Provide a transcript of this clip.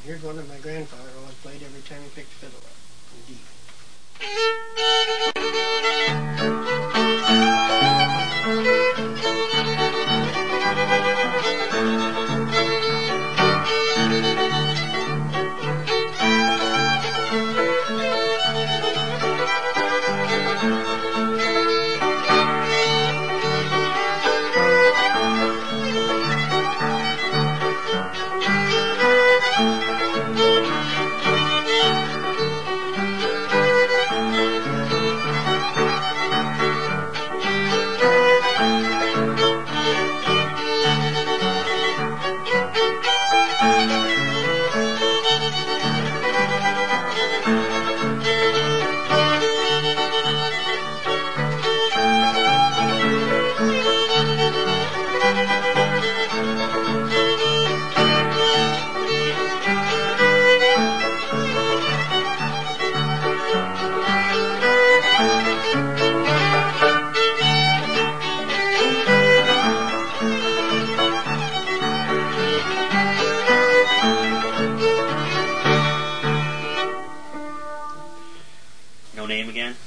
here's one that my grandfather always played every time he picked the fiddle up. Indeed. No name again?